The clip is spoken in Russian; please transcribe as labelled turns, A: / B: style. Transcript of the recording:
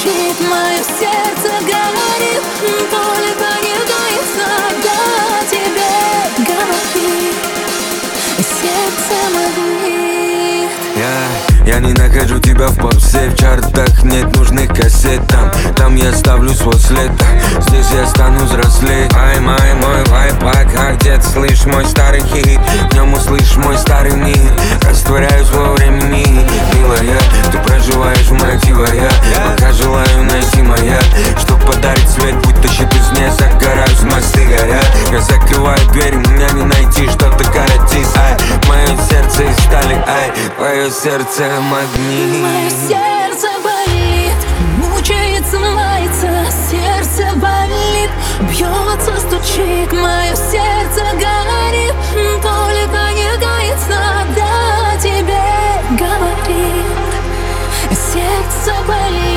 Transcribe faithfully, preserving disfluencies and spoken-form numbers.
A: стучит, мое сердце говорит, только не гается, когда тебе говорит сердце магнит.
B: Я, я не нахожу тебя в попсе, в чартах нет нужных кассет. Там, там я ставлю свой след, здесь я стану взрослеть. Ай, май, мой вайпак, а где-то слышь мой старый хит. В нем услышь мой старый мир, растворяюсь во времени. Милая, ты проживаешь в мотива, я пока желаю найти моя, чтоб подарить свет, будто щит из не загораюсь, мосты горят. Я закрываю дверь, меня не найти, что-то коротит. Ай, мое сердце из стали, ай, твое сердце магнит.
A: Мое сердце болит, мучается, мается, сердце болит, бьется, стучит, мое сердце говорит, только не гается, да тебе говорит, сердце болит.